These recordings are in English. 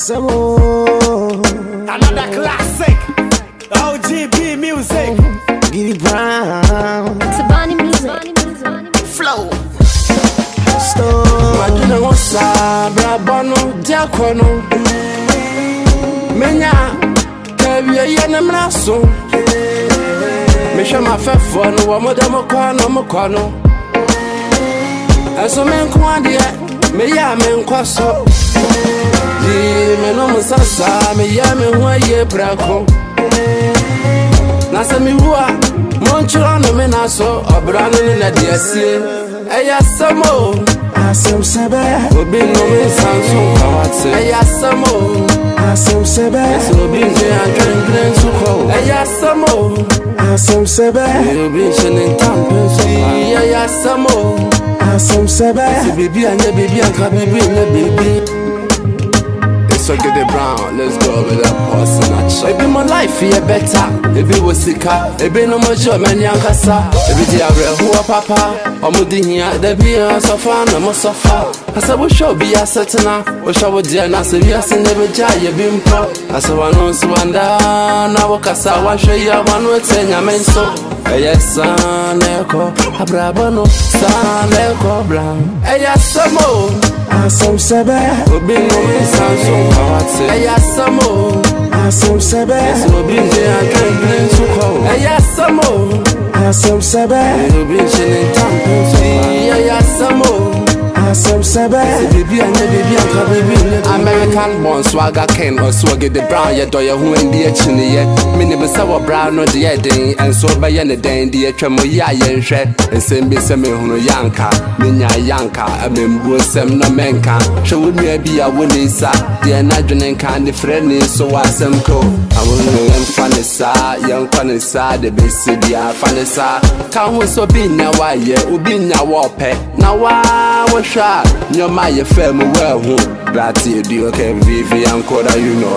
some more. Another classic. OGB music. Giddy Brown. Tabani music. Flow. Stone. Maduna wasa brabono diakono. Menya kawia yana mraso. Mesha mafefo no wa modamo kwano. Aso men kwande me ya men kwaso. Di me no musasa me ya me ho aye brako. Na se mi hua monchura no me naso obrano ni na diesie. Eya samo Asem sebe. obi no me sanso kawate. Eya samo Asem sebe. so obi nje adwen so ko. Eya samo Asem sebe. obi chene tampe so pa. Eya samo Asem sebe. baby anya baby anka baby anya baby. So get the brown, let's go with that person at it be my life here better. It be wasika, it be no more job, man, yankasa. Every day I read who a papa, or Mudi here, there be a sofa, no more sofa. I said, we shall be a certain, we shall be dear, and I said, yes, and never jay, you been pro. I said, one knows one down, now walk us out, wash your one with 10, I mean so. Yes, son, echo, a brabano, son, echo, brown. Yes, some more. Asem sebe. Obi no me sanso kawate. Eya samo Asem sebe. obi nje adwen so ko. Eya samo Asem sebe. obi chene tampe so pa. Eya samo Asem sebe. baby anya baby anka baby. American born swagger ken or swagger the brown ye do ye hu ndi a chine ye. Me ne be say wo brown no de den and so be ye ne den de atwamo ya ye nhwe. Ensem be se me hunu yanka. Menya yanka amembu sem no menka. Hwe wo nua bi a wo nisa. De na dwene kan de freni so wasem ko. Awonu em fanisa yan kwanisa de be se dia fanisa. Kan ho so bi nya wa ye obi nya wo pe. Na wa wo hwa nyoma ye fam wa hu. That you do okay, Vivian Koda, you know,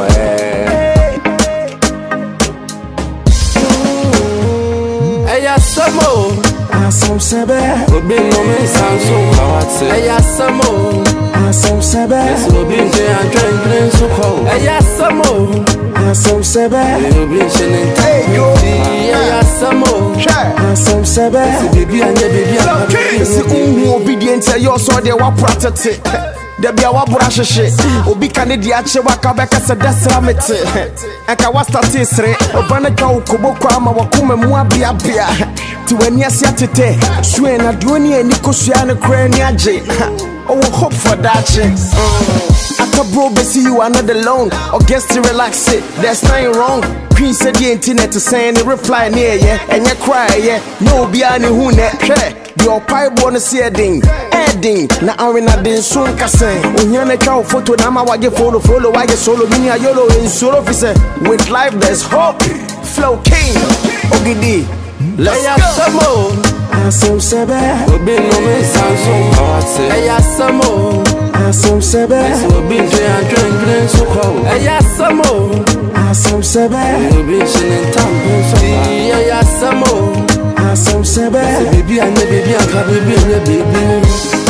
Eya samo Asem sebe. obi no me sanso kawate. Eya samo Asem sebe. obi nje adwen so ko. Eya samo Asem sebe. obi chene tampe. Eya samo Asem sebe. baby anya baby anya. Si unhu obedient you so de wa protect. Da bia wa bura hwehwe obi ka ne dia che wa ka beka se desra mete enka wa start sere obana ka ukoboko ama wakoma mu abia bia ti wani asia tete sue na duoni ani kosua ne kra ni age oh hope for that after bro be see you are not alone or guess to relax it there's nothing wrong queen said the internet to send a reply near ye and you cry yeah no be ani hu ne hwe your pipe wanna see a ding na arena din soon kase onyane ka photo na ma wage follow wage solo mini ayolo in solo officer with life there's hope flow king ogidi let's go samo Asem sebe. obi no me sanso kawate. Eya samo Asem sebe. obi nje adwen so ko. Eya samo Asem sebe. obi chene tampe so pa. Eya samo Asem sebe. baby anya baby anka baby anya baby.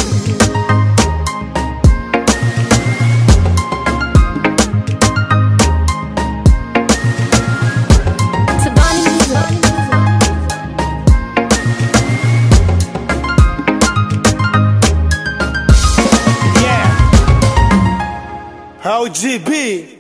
Tabani music. OGB